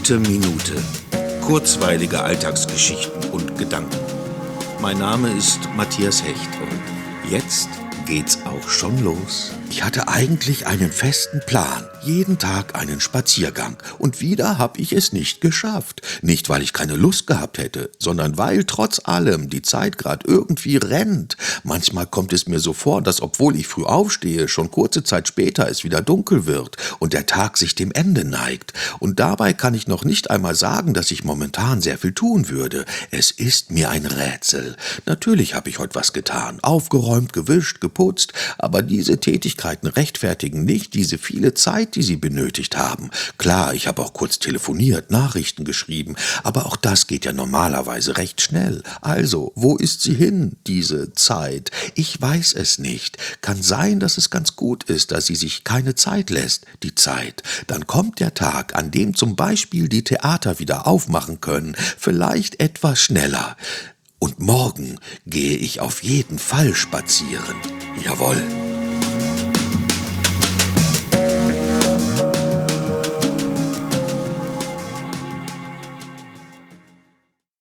Gute Minute. Kurzweilige Alltagsgeschichten und Gedanken. Mein Name ist Matthias Hecht und jetzt geht's auch schon los. Ich hatte eigentlich einen festen Plan. Jeden Tag einen Spaziergang. Und wieder habe ich es nicht geschafft. Nicht, weil ich keine Lust gehabt hätte, sondern weil trotz allem die Zeit gerade irgendwie rennt. Manchmal kommt es mir so vor, dass obwohl ich früh aufstehe, schon kurze Zeit später es wieder dunkel wird und der Tag sich dem Ende neigt. Und dabei kann ich noch nicht einmal sagen, dass ich momentan sehr viel tun würde. Es ist mir ein Rätsel. Natürlich habe ich heute was getan. Aufgeräumt, gewischt, geputzt. Aber diese Tätigkeiten rechtfertigen nicht diese viele Zeit, die sie benötigt haben. Klar, ich habe auch kurz telefoniert, Nachrichten geschrieben, aber auch das geht ja normalerweise recht schnell. Also, wo ist sie hin, diese Zeit? Ich weiß es nicht. Kann sein, dass es ganz gut ist, dass sie sich keine Zeit lässt, die Zeit. Dann kommt der Tag, an dem zum Beispiel die Theater wieder aufmachen können, vielleicht etwas schneller. Und morgen gehe ich auf jeden Fall spazieren. Jawohl.